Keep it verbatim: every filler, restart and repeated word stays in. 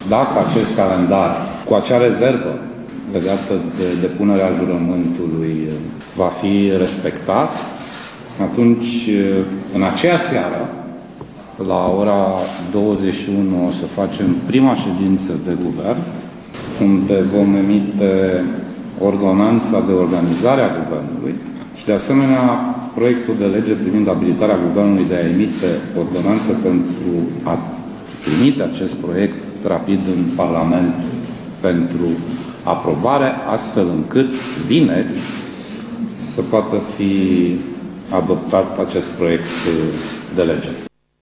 dacă acest calendar, cu acea rezervă legată de depunerea jurământului, va fi respectat, atunci, în aceea seară, la ora douăzeci și unu, o să facem prima ședință de guvern, unde vom emite ordonanța de organizare a guvernului și, de asemenea, proiectul de lege privind abilitarea guvernului de a emite ordonanță pentru a trimite acest proiect rapid în Parlament pentru aprobare, astfel încât vineri să poată fi adoptat acest proiect de lege.